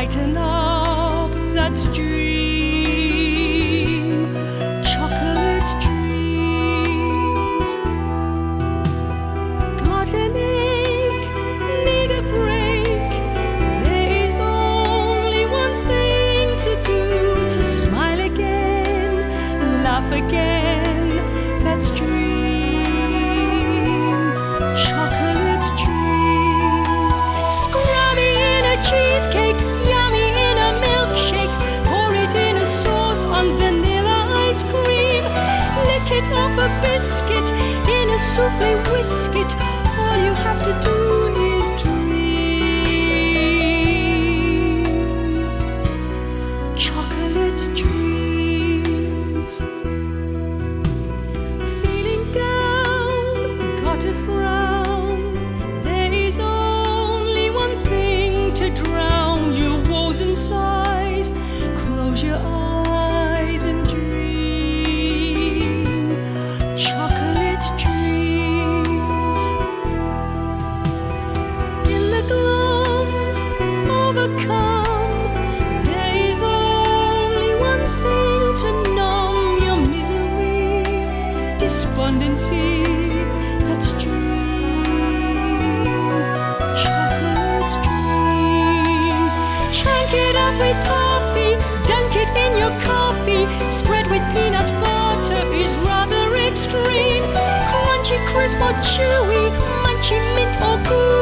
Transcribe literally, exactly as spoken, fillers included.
Lighten up, that's dream. Chocolate dreams. Got an ache, need a break. There is only one thing to do: to smile again, laugh again, that's dream. Chocolate dreams. Scrummy in a cheesecake, yummy in a milkshake. Pour it in a sauce on vanilla ice cream. Lick it off a biscuit in a souffle, whisk it. All you have to do is dream. Chocolate dreams. Feeling down, got a frown. There is only one thing to drown your woes and sighs. Close your eyes and dream. Chocolate dreams. In the glums, overcome. There is only one thing to numb your misery, despondency, that's dream. Chocolate dreams. Chunk it up with toffee, dunk it in your coffee. Spread with peanut butter is rather extreme. Crunchy, crisp or chewy, munchy, mint or gooey.